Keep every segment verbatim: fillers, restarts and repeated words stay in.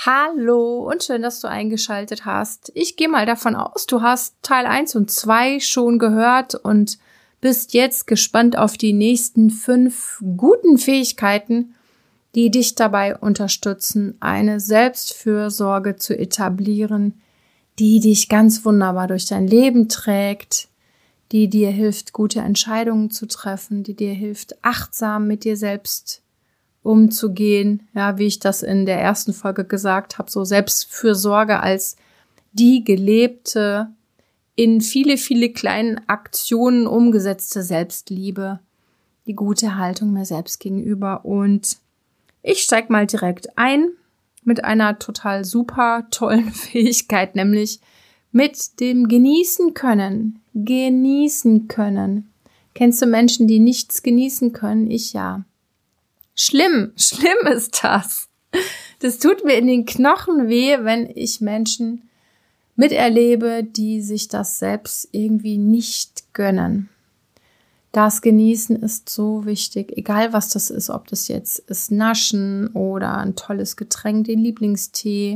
Hallo und schön, dass du eingeschaltet hast. Ich gehe mal davon aus, du hast Teil eins und zwei schon gehört und bist jetzt gespannt auf die nächsten fünf guten Fähigkeiten, die dich dabei unterstützen, eine Selbstfürsorge zu etablieren, die dich ganz wunderbar durch dein Leben trägt, die dir hilft, gute Entscheidungen zu treffen, die dir hilft, achtsam mit dir selbst umzugehen, ja, wie ich das in der ersten Folge gesagt habe, so Selbstfürsorge als die gelebte, in viele, viele kleinen Aktionen umgesetzte Selbstliebe, die gute Haltung mir selbst gegenüber. Und ich steig mal direkt ein mit einer total super tollen Fähigkeit, nämlich mit dem Genießen können. Genießen können. Kennst du Menschen, die nichts genießen können? Ich ja. Schlimm, schlimm ist das. Das tut mir in den Knochen weh, wenn ich Menschen miterlebe, die sich das selbst irgendwie nicht gönnen. Das Genießen ist so wichtig, egal was das ist, ob das jetzt ist Naschen oder ein tolles Getränk, den Lieblingstee,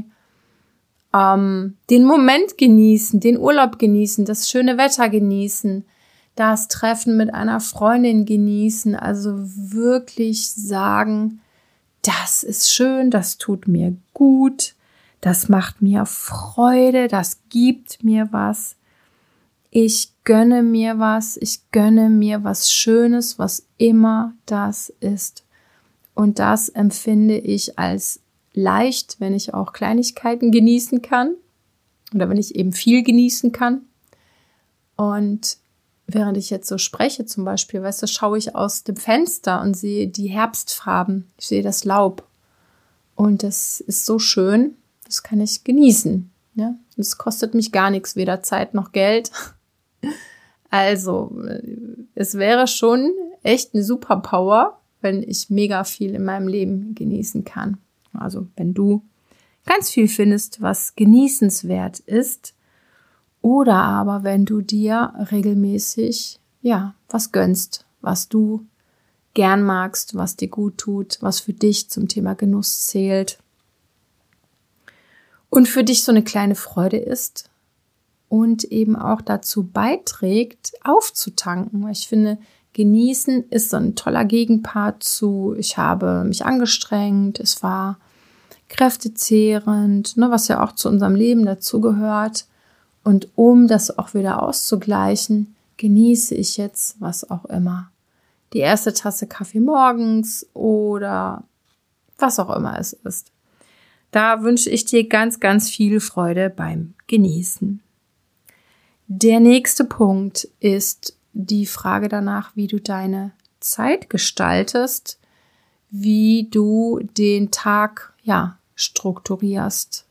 ähm, den Moment genießen, den Urlaub genießen, das schöne Wetter genießen, das Treffen mit einer Freundin genießen, also wirklich sagen, das ist schön, das tut mir gut, das macht mir Freude, das gibt mir was. Ich gönne mir was, ich gönne mir was Schönes, was immer das ist. Und das empfinde ich als leicht, wenn ich auch Kleinigkeiten genießen kann oder wenn ich eben viel genießen kann. Und während ich jetzt so spreche zum Beispiel, weißt du, schaue ich aus dem Fenster und sehe die Herbstfarben. Ich sehe das Laub. Und das ist so schön, das kann ich genießen. Ja? Das kostet mich gar nichts, weder Zeit noch Geld. Also, es wäre schon echt eine Superpower, wenn ich mega viel in meinem Leben genießen kann. Also, wenn du ganz viel findest, was genießenswert ist, oder aber wenn du dir regelmäßig, ja, was gönnst, was du gern magst, was dir gut tut, was für dich zum Thema Genuss zählt und für dich so eine kleine Freude ist und eben auch dazu beiträgt, aufzutanken. Weil ich finde, genießen ist so ein toller Gegenpart zu, ich habe mich angestrengt, es war kräftezehrend, ne, was ja auch zu unserem Leben dazugehört. Und um das auch wieder auszugleichen, genieße ich jetzt was auch immer. Die erste Tasse Kaffee morgens oder was auch immer es ist. Da wünsche ich dir ganz, ganz viel Freude beim Genießen. Der nächste Punkt ist die Frage danach, wie du deine Zeit gestaltest, wie du den Tag, ja, strukturierst.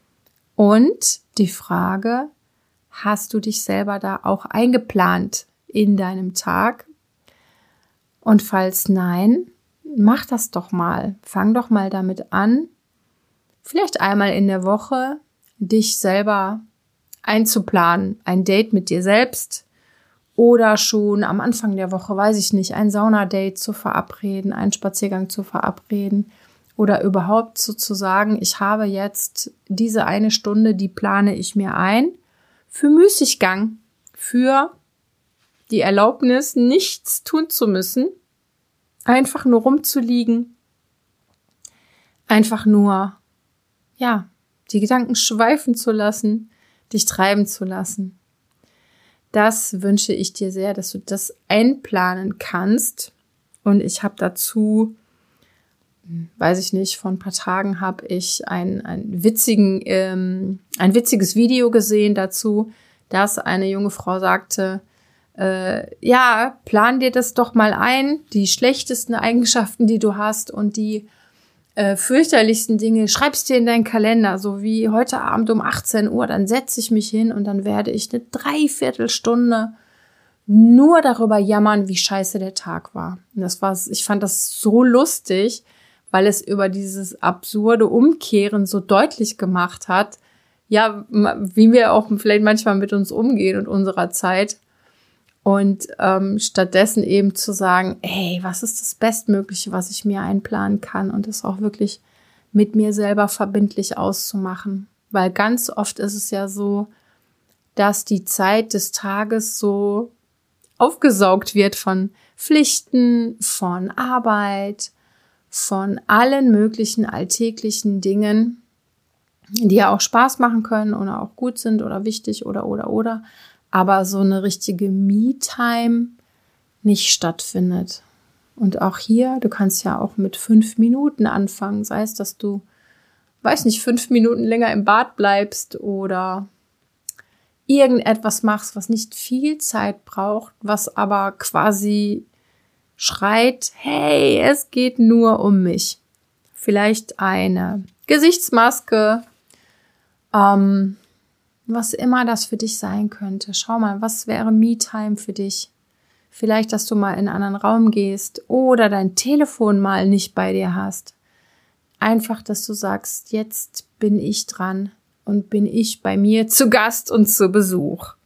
Und die Frage, hast du dich selber da auch eingeplant in deinem Tag? Und falls nein, mach das doch mal. Fang doch mal damit an, vielleicht einmal in der Woche dich selber einzuplanen. Ein Date mit dir selbst oder schon am Anfang der Woche, weiß ich nicht, ein Saunadate zu verabreden, einen Spaziergang zu verabreden oder überhaupt sozusagen, ich habe jetzt diese eine Stunde, die plane ich mir ein, für Müßiggang, für die Erlaubnis, nichts tun zu müssen, einfach nur rumzuliegen, einfach nur, ja, die Gedanken schweifen zu lassen, dich treiben zu lassen. Das wünsche ich dir sehr, dass du das einplanen kannst. Und ich habe dazu, weiß ich nicht, vor ein paar Tagen habe ich ein, ein, witzigen, ähm, ein witziges Video gesehen dazu, dass eine junge Frau sagte, äh, ja, plan dir das doch mal ein, die schlechtesten Eigenschaften, die du hast und die äh, fürchterlichsten Dinge, schreibst dir in deinen Kalender, so wie heute Abend um achtzehn Uhr, dann setze ich mich hin und dann werde ich eine Dreiviertelstunde nur darüber jammern, wie scheiße der Tag war. Und das war, ich fand das so lustig, weil es über dieses absurde Umkehren so deutlich gemacht hat, ja, wie wir auch vielleicht manchmal mit uns umgehen und unserer Zeit. Und ähm, stattdessen eben zu sagen, hey, was ist das Bestmögliche, was ich mir einplanen kann und das auch wirklich mit mir selber verbindlich auszumachen. Weil ganz oft ist es ja so, dass die Zeit des Tages so aufgesaugt wird von Pflichten, von Arbeit, von allen möglichen alltäglichen Dingen, die ja auch Spaß machen können oder auch gut sind oder wichtig oder, oder, oder. Aber so eine richtige Me-Time nicht stattfindet. Und auch hier, du kannst ja auch mit fünf Minuten anfangen, sei es, dass du, weiß nicht, fünf Minuten länger im Bad bleibst oder irgendetwas machst, was nicht viel Zeit braucht, was aber quasi schreit, hey, es geht nur um mich. Vielleicht eine Gesichtsmaske, ähm, was immer das für dich sein könnte. Schau mal, was wäre Me-Time für dich? Vielleicht, dass du mal in einen anderen Raum gehst oder dein Telefon mal nicht bei dir hast. Einfach, dass du sagst, jetzt bin ich dran und bin ich bei mir zu Gast und zu Besuch.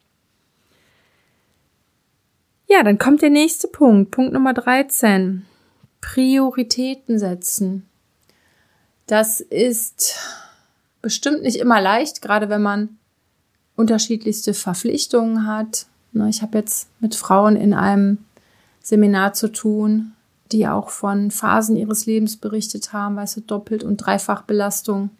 Ja, dann kommt der nächste Punkt, Punkt Nummer dreizehn. Prioritäten setzen. Das ist bestimmt nicht immer leicht, gerade wenn man unterschiedlichste Verpflichtungen hat. Ich habe jetzt mit Frauen in einem Seminar zu tun, die auch von Phasen ihres Lebens berichtet haben, weißt du, Doppelt- und Dreifachbelastung.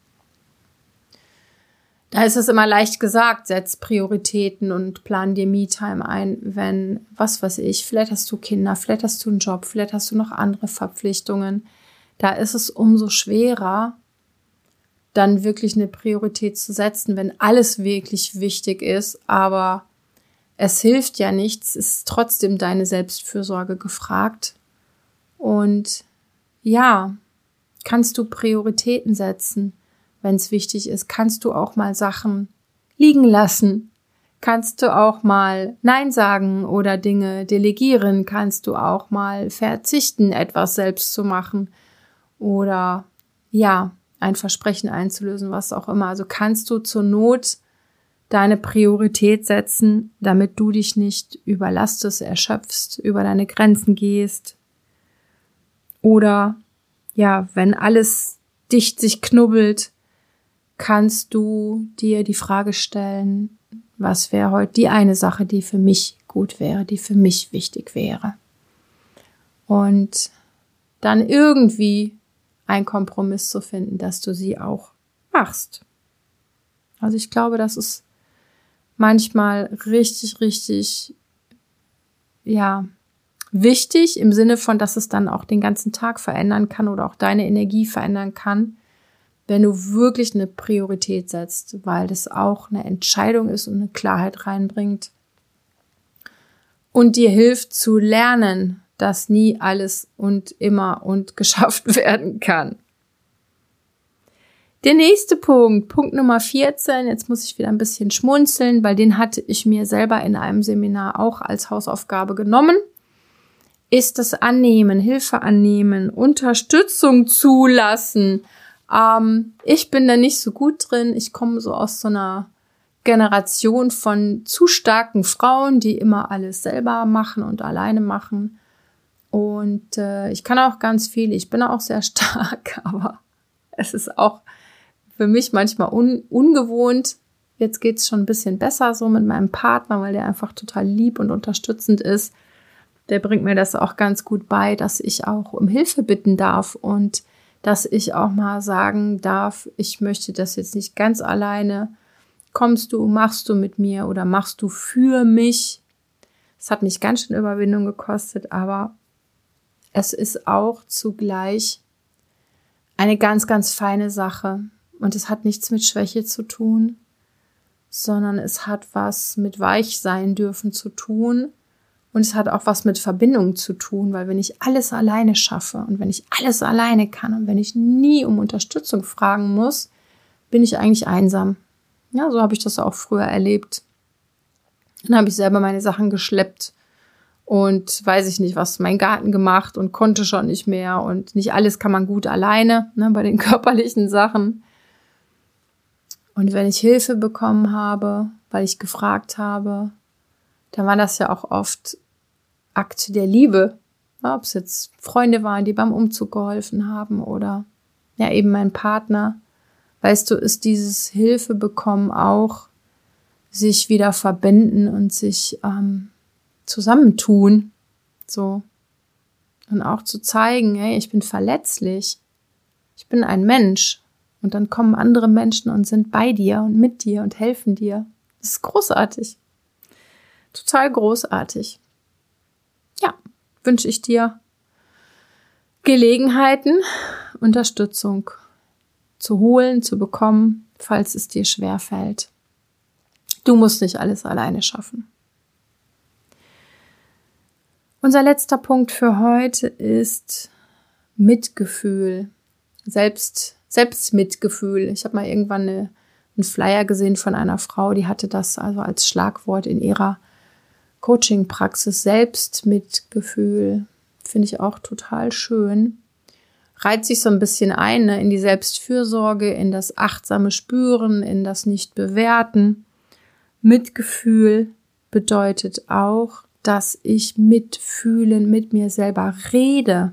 Da ist es immer leicht gesagt, setz Prioritäten und plan dir Me-Time ein, wenn, was weiß ich, vielleicht hast du Kinder, vielleicht hast du einen Job, vielleicht hast du noch andere Verpflichtungen. Da ist es umso schwerer, dann wirklich eine Priorität zu setzen, wenn alles wirklich wichtig ist, aber es hilft ja nichts, es ist trotzdem deine Selbstfürsorge gefragt. Und ja, kannst du Prioritäten setzen, wenn es wichtig ist? Kannst du auch mal Sachen liegen lassen? Kannst du auch mal Nein sagen oder Dinge delegieren? Kannst du auch mal verzichten, etwas selbst zu machen? Oder ja, ein Versprechen einzulösen, was auch immer. Also kannst du zur Not deine Priorität setzen, damit du dich nicht überlastest, erschöpfst, über deine Grenzen gehst. Oder ja, wenn alles dicht sich knubbelt, kannst du dir die Frage stellen, was wäre heute die eine Sache, die für mich gut wäre, die für mich wichtig wäre. Und dann irgendwie einen Kompromiss zu finden, dass du sie auch machst. Also ich glaube, das ist manchmal richtig, richtig, ja, wichtig im Sinne von, dass es dann auch den ganzen Tag verändern kann oder auch deine Energie verändern kann, wenn du wirklich eine Priorität setzt, weil das auch eine Entscheidung ist und eine Klarheit reinbringt und dir hilft zu lernen, dass nie alles und immer und geschafft werden kann. Der nächste Punkt, Punkt Nummer vierzehn, jetzt muss ich wieder ein bisschen schmunzeln, weil den hatte ich mir selber in einem Seminar auch als Hausaufgabe genommen, ist das Annehmen, Hilfe annehmen, Unterstützung zulassen. Ähm, ich bin da nicht so gut drin, ich komme so aus so einer Generation von zu starken Frauen, die immer alles selber machen und alleine machen. Und äh, ich kann auch ganz viel, ich bin auch sehr stark, aber es ist auch für mich manchmal un- ungewohnt. Jetzt geht's schon ein bisschen besser so mit meinem Partner, weil der einfach total lieb und unterstützend ist. Der bringt mir das auch ganz gut bei, dass ich auch um Hilfe bitten darf und dass ich auch mal sagen darf, ich möchte das jetzt nicht ganz alleine. Kommst du, machst du mit mir oder machst du für mich? Es hat mich ganz schön Überwindung gekostet, aber es ist auch zugleich eine ganz, ganz feine Sache. Und es hat nichts mit Schwäche zu tun, sondern es hat was mit weich sein dürfen zu tun. Und es hat auch was mit Verbindung zu tun, weil wenn ich alles alleine schaffe und wenn ich alles alleine kann und wenn ich nie um Unterstützung fragen muss, bin ich eigentlich einsam. Ja, so habe ich das auch früher erlebt. Dann habe ich selber meine Sachen geschleppt und weiß ich nicht, was, meinen Garten gemacht und konnte schon nicht mehr. Und nicht alles kann man gut alleine, ne, bei den körperlichen Sachen. Und wenn ich Hilfe bekommen habe, weil ich gefragt habe, dann war das ja auch oft Akte der Liebe. Ja, ob es jetzt Freunde waren, die beim Umzug geholfen haben oder ja eben mein Partner, weißt du, ist dieses Hilfe bekommen auch sich wieder verbinden und sich ähm, zusammentun, so. Und auch zu zeigen, hey, ich bin verletzlich, ich bin ein Mensch. Und dann kommen andere Menschen und sind bei dir und mit dir und helfen dir. Das ist großartig. Total großartig. Ja, wünsche ich dir Gelegenheiten, Unterstützung zu holen, zu bekommen, falls es dir schwerfällt. Du musst nicht alles alleine schaffen. Unser letzter Punkt für heute ist Mitgefühl, Selbst, Selbstmitgefühl. Ich habe mal irgendwann eine, einen Flyer gesehen von einer Frau, die hatte das also als Schlagwort in ihrer Coaching-Praxis. Selbstmitgefühl, finde ich auch total schön. Reiht sich so ein bisschen ein, ne, in die Selbstfürsorge, in das achtsame Spüren, in das Nicht-Bewerten. Mitgefühl bedeutet auch, dass ich mitfühlen, mit mir selber rede.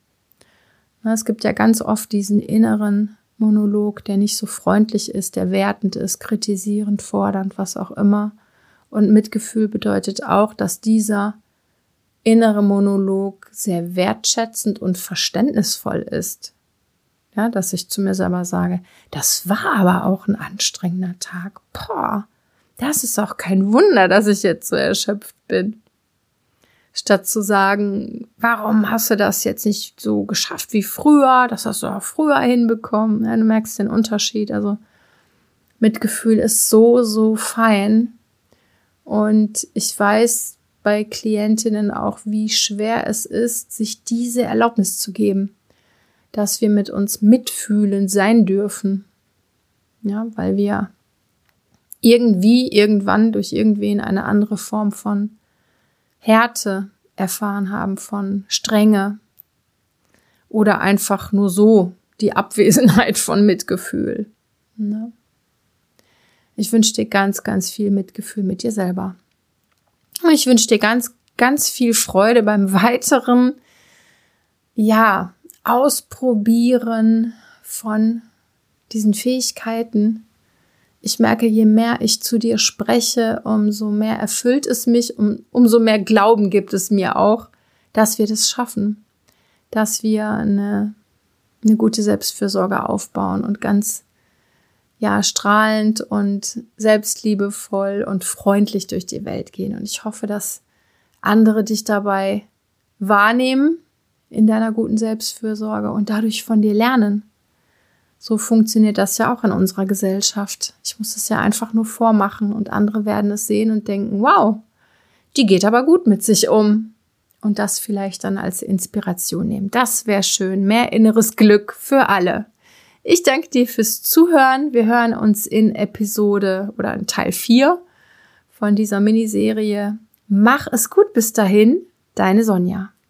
Es gibt ja ganz oft diesen inneren Monolog, der nicht so freundlich ist, der wertend ist, kritisierend, fordernd, was auch immer. Und Mitgefühl bedeutet auch, dass dieser innere Monolog sehr wertschätzend und verständnisvoll ist. Ja, dass ich zu mir selber sage, das war aber auch ein anstrengender Tag. Boah, das ist auch kein Wunder, dass ich jetzt so erschöpft bin. Statt zu sagen, warum hast du das jetzt nicht so geschafft wie früher? Das hast du auch früher hinbekommen. Ja, du merkst den Unterschied. Also Mitgefühl ist so, so fein. Und ich weiß bei Klientinnen auch, wie schwer es ist, sich diese Erlaubnis zu geben, dass wir mit uns mitfühlen sein dürfen. Ja, weil wir irgendwie, irgendwann durch irgendwen eine andere Form von Härte erfahren haben, von Strenge oder einfach nur so die Abwesenheit von Mitgefühl. Ne? Ich wünsche dir ganz, ganz viel Mitgefühl mit dir selber. Und ich wünsche dir ganz, ganz viel Freude beim weiteren, ja, Ausprobieren von diesen Fähigkeiten. Ich merke, je mehr ich zu dir spreche, umso mehr erfüllt es mich, um, umso mehr Glauben gibt es mir auch, dass wir das schaffen, dass wir eine, eine gute Selbstfürsorge aufbauen und ganz ja strahlend und selbstliebevoll und freundlich durch die Welt gehen. Und ich hoffe, dass andere dich dabei wahrnehmen in deiner guten Selbstfürsorge und dadurch von dir lernen. So funktioniert das ja auch in unserer Gesellschaft. Ich muss es ja einfach nur vormachen und andere werden es sehen und denken, wow, die geht aber gut mit sich um. Und das vielleicht dann als Inspiration nehmen. Das wäre schön. Mehr inneres Glück für alle. Ich danke dir fürs Zuhören. Wir hören uns in Episode oder in Teil vier von dieser Miniserie. Mach es gut bis dahin, deine Sonja.